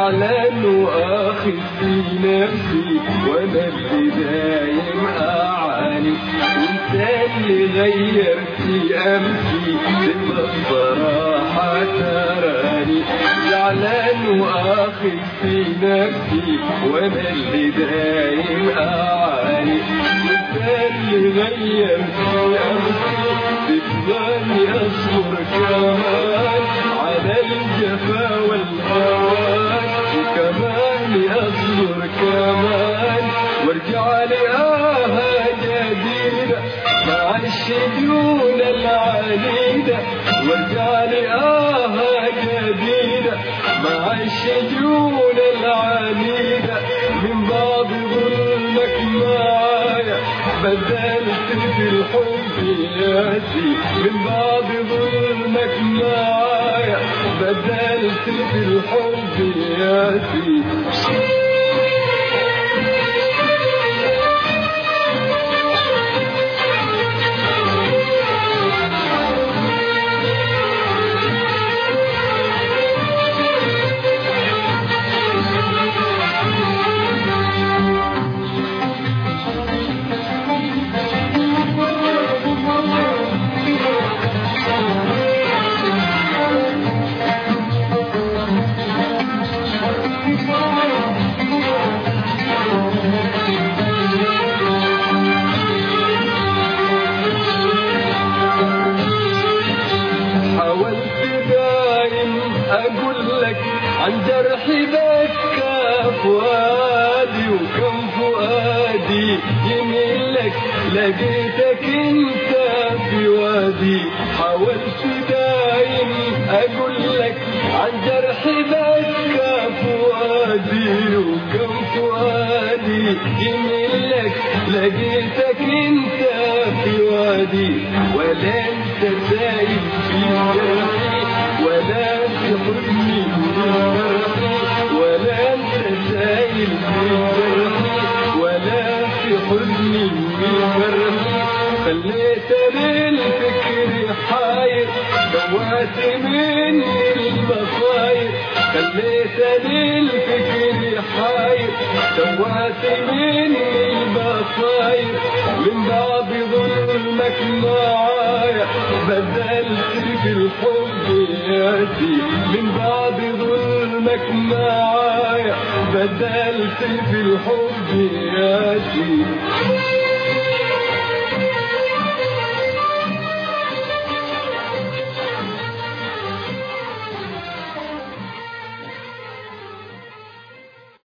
زعلان واخد في نفسي وانا اللي دايم اعاني، وانت اللي غيرت امسي تبقى الصراحه تراني. زعلان واخد في نفسي وانا اللي دايم اعاني، وانت اللي غيرت امسي تبغاني اصبر كمان على الجفا والهوان، وكمان اصبر كمان وارجع لآها جديدة مع الشجون العنيدة، وارجع لآها جديدة مع الشجون العنيدة. من بعد ظلمك معايا بدلت في الحب ياسي، من بعد ظلمك معايا بدلت في الحب ياسي. أقول لك عن جرحي بكى فؤادي، وكم فؤادي يميل لك لقيتك انت في وادي. حاولت دايم أقول لك عن جرحي بكى فؤادي، وكم فؤادي يميل لك لقيتك انت في وادي. ولا انت سايب في جرحي ولا في حزني ولا انت سايل في جرحي ولا في حزني وفرحي. خليتني الفكر حاير دوات مني المصاير، خليتني الفكر حاير دوات مني المصاير. من بعد ظلمك معايا بدلت في الحب ياسي، من بعد ظلمك معايا بدلت في الحب ياسي.